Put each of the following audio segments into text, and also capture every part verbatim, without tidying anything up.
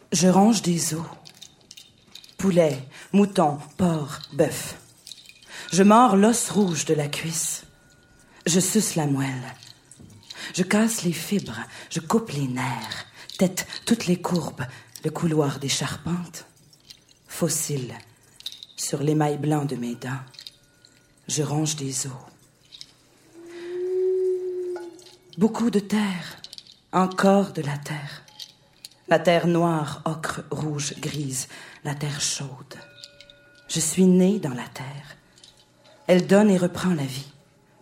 Je ronge des os. Poulet, mouton, porc, bœuf. Je mords l'os rouge de la cuisse. Je suce la moelle. Je casse les fibres, je coupe les nerfs, tête toutes les courbes, le couloir des charpentes. Fossile, sur l'émail blanc de mes dents, je ronge des os. Beaucoup de terre, encore de la terre. La terre noire, ocre, rouge, grise, la terre chaude. Je suis née dans la terre. Elle donne et reprend la vie.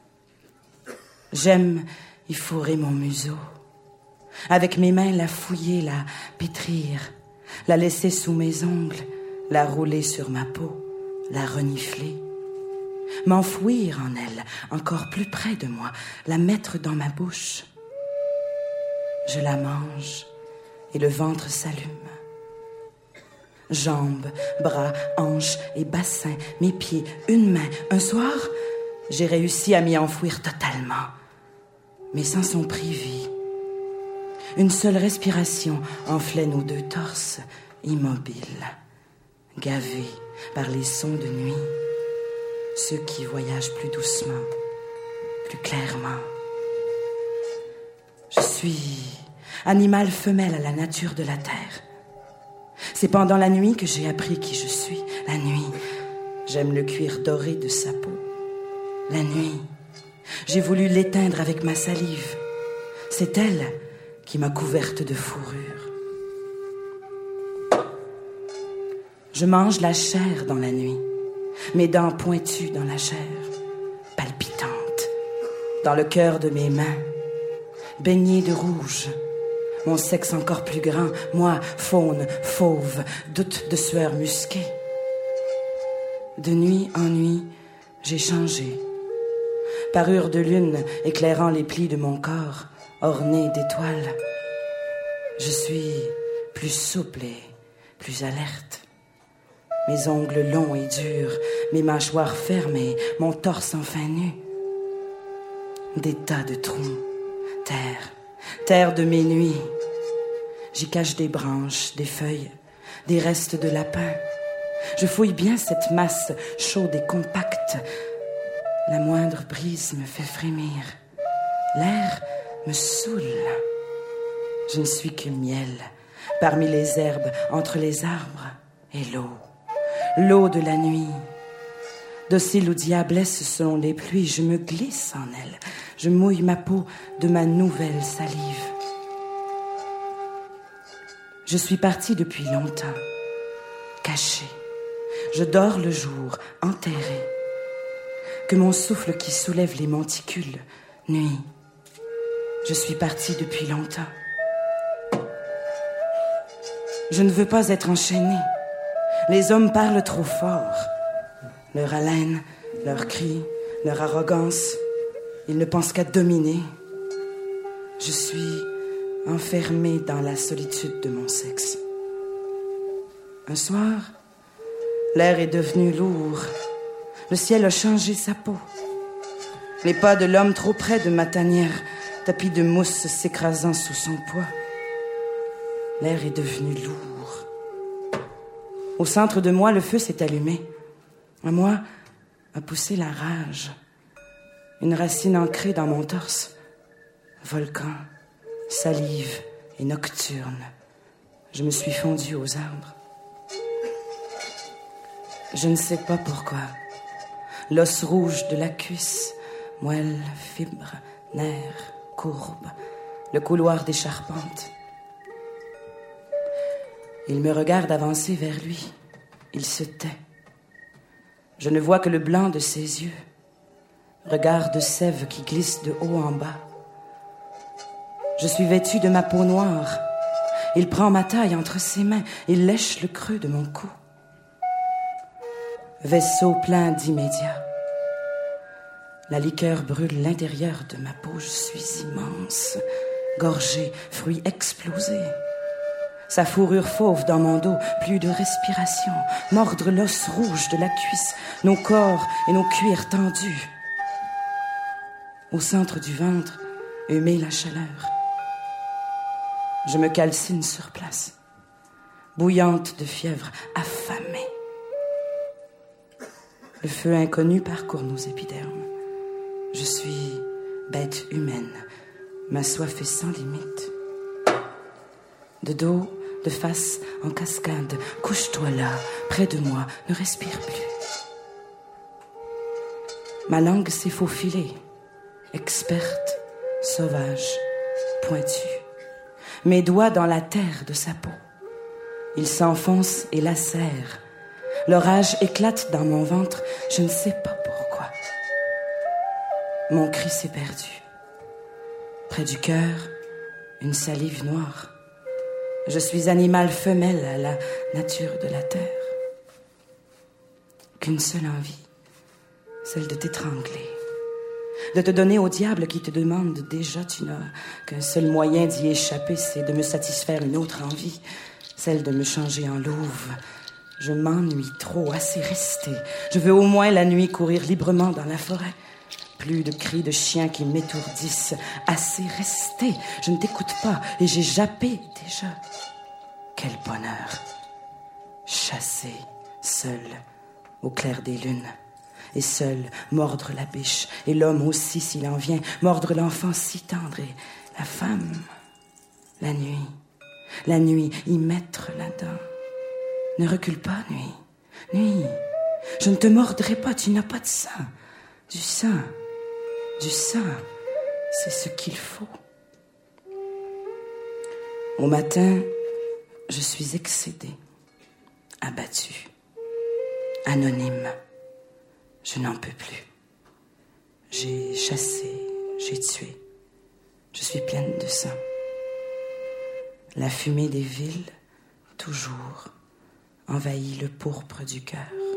J'aime y fourrer mon museau. Avec mes mains, la fouiller, la pétrir, la laisser sous mes ongles, la rouler sur ma peau, la renifler. M'enfouir en elle, encore plus près de moi, la mettre dans ma bouche. Je la mange et le ventre s'allume. Jambes, bras, hanches et bassin, mes pieds, une main. Un soir, j'ai réussi à m'y enfouir totalement. Mes sens sont privés. Une seule respiration enflait nos deux torses, immobiles, gavés par les sons de nuit. Ceux qui voyagent plus doucement, plus clairement. Je suis animal femelle à la nature de la terre. C'est pendant la nuit que j'ai appris qui je suis. La nuit, j'aime le cuir doré de sa peau. La nuit, j'ai voulu l'éteindre avec ma salive. C'est elle qui m'a couverte de fourrure. Je mange la chair dans la nuit. Mes dents pointues dans la chair, palpitantes, dans le cœur de mes mains, baignées de rouge, mon sexe encore plus grand, moi, faune, fauve, doute de sueur musquée. De nuit en nuit, j'ai changé. Parure de lune éclairant les plis de mon corps, ornée d'étoiles. Je suis plus souple et plus alerte. Mes ongles longs et durs, mes mâchoires fermées, mon torse enfin nu. Des tas de trous, terre, terre de mes nuits. J'y cache des branches, des feuilles, des restes de lapin. Je fouille bien cette masse chaude et compacte. La moindre brise me fait frémir. L'air me saoule. Je ne suis que miel, parmi les herbes, entre les arbres et l'eau. L'eau de la nuit, docile ou diablesse selon les pluies, je me glisse en elle, je mouille ma peau de ma nouvelle salive. Je suis partie depuis longtemps, cachée. Je dors le jour, enterrée. Que mon souffle qui soulève les monticules, nuit. Je suis partie depuis longtemps. Je ne veux pas être enchaînée. Les hommes parlent trop fort. Leur haleine, leurs cris, leur arrogance, ils ne pensent qu'à dominer. Je suis enfermée dans la solitude de mon sexe. Un soir, l'air est devenu lourd. Le ciel a changé sa peau. Les pas de l'homme trop près de ma tanière, tapis de mousse s'écrasant sous son poids. L'air est devenu lourd. Au centre de moi, le feu s'est allumé. À moi a poussé la rage. Une racine ancrée dans mon torse. Volcan, salive et nocturne. Je me suis fondue aux arbres. Je ne sais pas pourquoi. L'os rouge de la cuisse, moelle, fibres, nerfs, courbes, le couloir des charpentes. Il me regarde avancer vers lui. Il se tait. Je ne vois que le blanc de ses yeux. Regard de sève qui glisse de haut en bas. Je suis vêtue de ma peau noire. Il prend ma taille entre ses mains. Il lèche le creux de mon cou. Vaisseau plein d'immédiat. La liqueur brûle l'intérieur de ma peau. Je suis immense, gorgée, fruit explosé. Sa fourrure fauve dans mon dos, plus de respiration, mordre l'os rouge de la cuisse, nos corps et nos cuirs tendus. Au centre du ventre, humer la chaleur. Je me calcine sur place. bouillante de fièvre, affamée. Le feu inconnu parcourt nos épidermes. Je suis bête humaine, ma soif est sans limite. De dos, de face, en cascade, couche-toi là, près de moi, ne respire plus. Ma langue s'est faufilée, experte, sauvage, pointue. Mes doigts dans la terre de sa peau. Ils s'enfoncent et lacèrent. L'orage éclate dans mon ventre, je ne sais pas pourquoi. Mon cri s'est perdu. Près du cœur, une salive noire. Je suis animal femelle à la nature de la terre. Qu'une seule envie, celle de t'étrangler. De te donner au diable qui te demande déjà, tu n'as qu'un seul moyen d'y échapper, c'est de me satisfaire une autre envie, celle de me changer en louve. Je m'ennuie trop, assez rester. Je veux au moins la nuit courir librement dans la forêt. Plus de cris de chiens qui m'étourdissent. Assez rester. Je ne t'écoute pas et j'ai jappé déjà. Quel bonheur. Chasser, seul, au clair des lunes. Et seul, mordre la biche. Et l'homme aussi, s'il en vient. Mordre l'enfant si tendre. Et la femme, la nuit. La nuit, y mettre la dent. Ne recule pas, nuit. Nuit, je ne te mordrai pas, tu n'as pas de sang. Du sang. Du sang, c'est ce qu'il faut. Au matin, je suis excédée, abattue, anonyme. Je n'en peux plus. J'ai chassé, j'ai tué. Je suis pleine de sang. La fumée des villes, toujours, envahit le pourpre du cœur.